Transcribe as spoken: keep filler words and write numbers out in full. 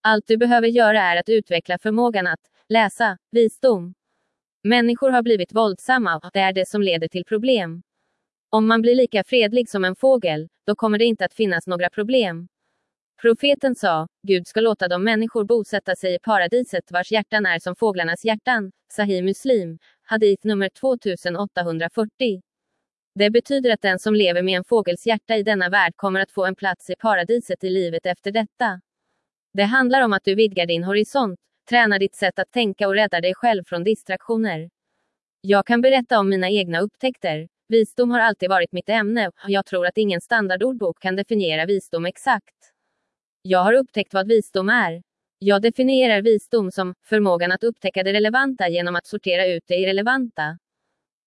Allt du behöver göra är att utveckla förmågan att läsa visdom. Människor har blivit våldsamma och det är det som leder till problem. Om man blir lika fredlig som en fågel, då kommer det inte att finnas några problem. Profeten sa, Gud ska låta de människor bosätta sig i paradiset vars hjärtan är som fåglarnas hjärtan. Sahih Muslim, hadith nummer tvåtusenåttahundrafyrtio. Det betyder att den som lever med en fågels hjärta i denna värld kommer att få en plats i paradiset i livet efter detta. Det handlar om att du vidgar din horisont, tränar ditt sätt att tänka och räddar dig själv från distraktioner. Jag kan berätta om mina egna upptäckter. Visdom har alltid varit mitt ämne, och jag tror att ingen standardordbok kan definiera visdom exakt. Jag har upptäckt vad visdom är. Jag definierar visdom som förmågan att upptäcka det relevanta genom att sortera ut det irrelevanta.